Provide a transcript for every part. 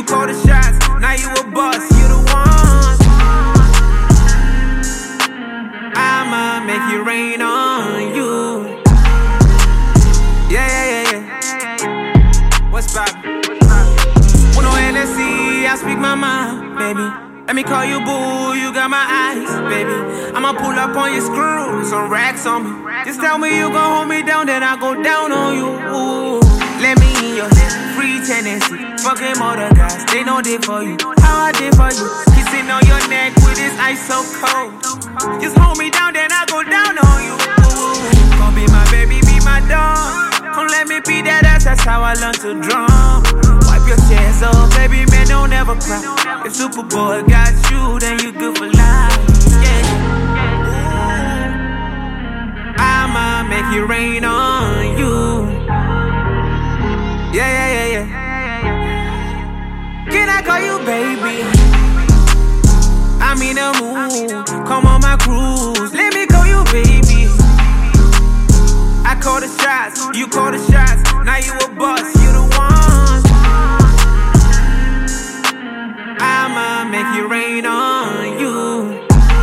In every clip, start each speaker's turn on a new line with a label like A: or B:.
A: call the shots, now you a boss, you the one. I'ma make it rain on you. Yeah. What's poppin'? Uno NSC, I speak my mind, baby. Let me call you boo, you got my eyes, baby. I'ma pull up on your screw, some racks on me. Just tell me you gon' hold me down, then I go down on you. Ooh. Let me in your head, free tendency. Fucking other guys, they know they for you. How I did for you, kissing on your neck with this ice so cold. Just hold me down, then I go down on you. Ooh. Gon' be my baby, be my dog. Come let me be that ass, that's how I learn to drum. Wipe your tears off, baby, man, don't ever cry. If Superboy got you, then you good for life. Yeah. I'ma make it rain on you. Yeah. Can I call you baby? I'm in the mood, come on my cruise. Let me call you baby. I call the shots, you call the shots. Now you a boss, you the one. I'ma make it rain on you.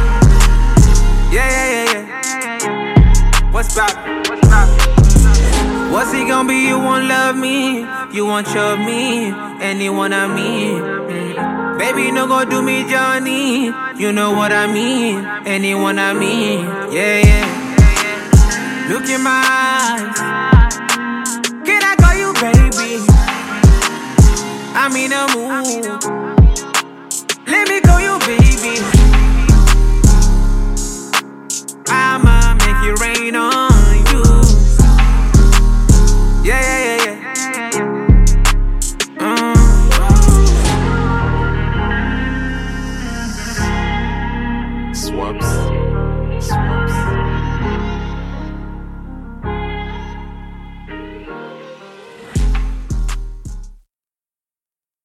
A: Yeah. What's poppin'? What's it gon' be? You won't love me, you won't chub me, anyone I mean. Baby, no gon' do me Johnny, you know what I mean, anyone I mean. Yeah. Look in my eyes, can I call you baby? I'm in the mood, let me call you baby. I'ma make it rain on you. Yeah.
B: Swaps.